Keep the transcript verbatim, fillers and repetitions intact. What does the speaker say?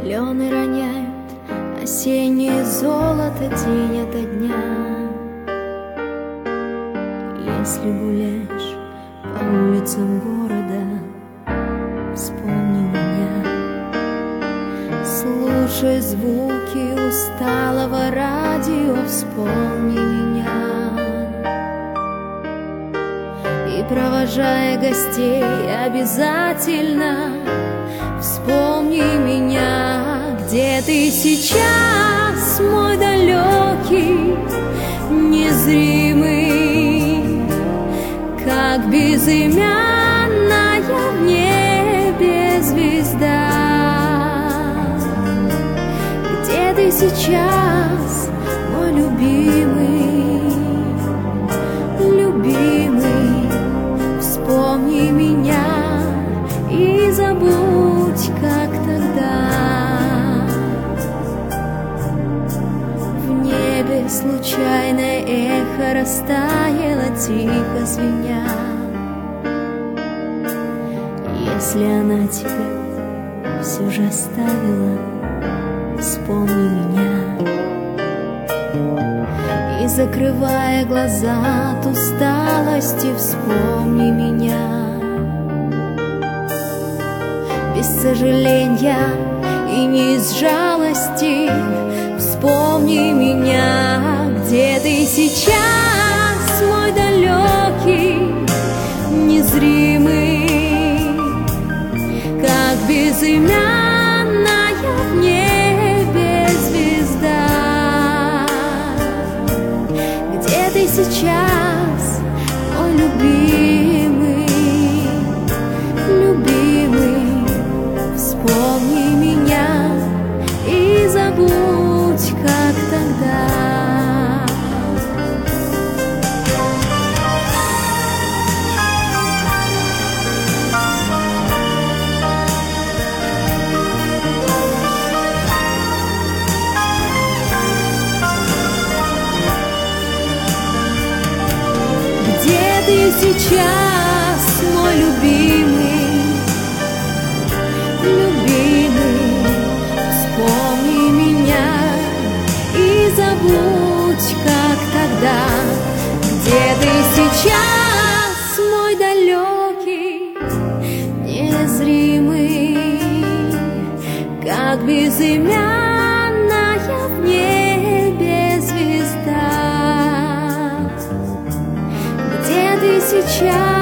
Клены роняют осеннее золото день ото дня. Если гуляешь по улицам города, вспомни меня. Слушай звуки усталого радио, вспомни меня. И провожая гостей обязательно вспомни меня. Где ты сейчас, мой далекий, незримый, как безымянная в небе звезда? Где ты сейчас, мой любимый, любимый? Вспомни меня и забудь, как тогда. В небе случайное эхо растаяло, тихо звеня. Если она тебя все же оставила, вспомни меня. И закрывая глаза от усталости, вспомни меня. Без сожаления и не из жалости вспомни меня. Где ты сейчас, мой далекий, незримый, как безымянная в небе звезда? Где ты сейчас, мой любимый, любимый? Вспомни меня и забудь, как тогда. Где ты сейчас, мой любимый, любимый? Вспомни меня и забудь, как тогда. Где ты сейчас, мой далекий, незримый, как безымянная в небе звезда? Где ты сейчас?